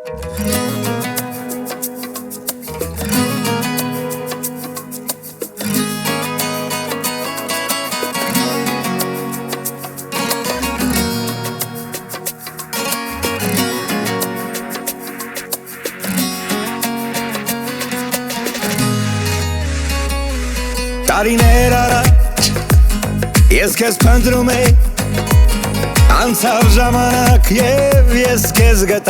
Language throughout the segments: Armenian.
Տարիներ առաջ ես քեզ փնտրում էի, անցավ ժամանակ և ես քեզ գտա,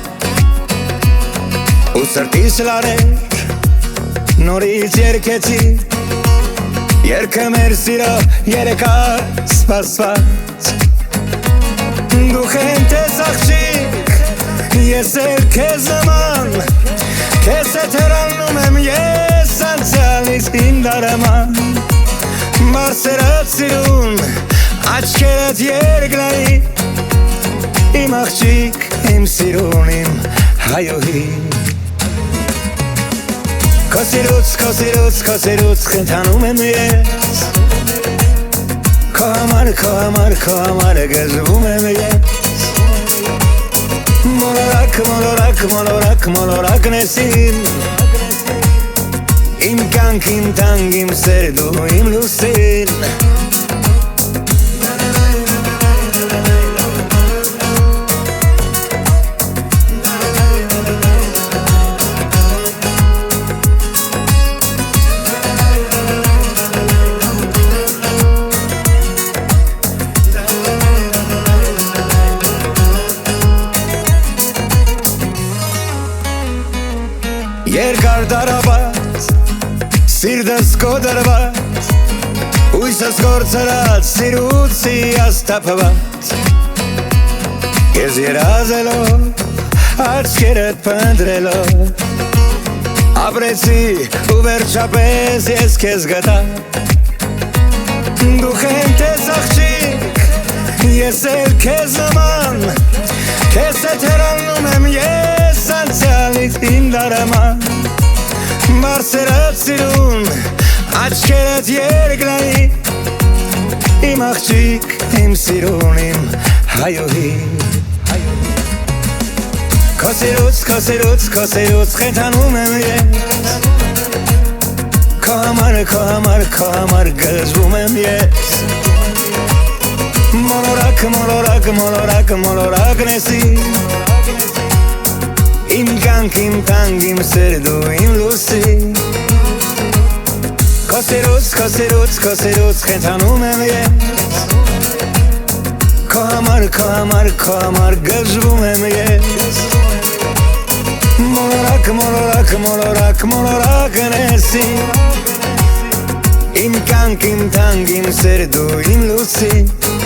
ու սրտիս լարեր նորից երգեցի, երգը մեր սիրո երեկա սպասված։ Դու խենթես աղջիկ, ես էլ քեզ նման, քեզ հետ հեռանում եմ ես անցյալից իմ դարաման, մարսերդ սիրուն աչքերդ երգլայի, իմ աղջիկ, իմ սիրուն, իմ հայոհի։ Քո սիրուց խենթանում եմ ես, քո համար գժվում եմ ես, մոլորակն ես իմ կյանք, իմ տանգ, իմ սեր, դու իմ լուսին։ Երկար դարաբաց, սիրտս կոտրված, հույսս կորցրած, սիրուցի աստափված, ես երազելով, աչքերդ փնտրելով, ապրեցի ու վերջապես ես քեզ գտա, դու խենթես աղջիկ, ես էլ քեզ նման, քեզ հետ հեռանում եմ ես անցյալից իմ դարաման, մարսերդ սիրուն աչքերդ երգլայի, իմ աղջիկ, իմ սիրուն, իմ հայոհի։ Քո սիրուց խենթանում եմ ես, քո համար գժվում եմ ես, մոլորակն ես իմ կյանք, իմ տանգ, իմ սեր, դու իմ լուսի։ Քո սիրուց խենթանում եմ ես, քո համար գժվում եմ ես, մոլորակն ես իմ կյանք, իմ տանգ, իմ սեր, դու իմ լուսի։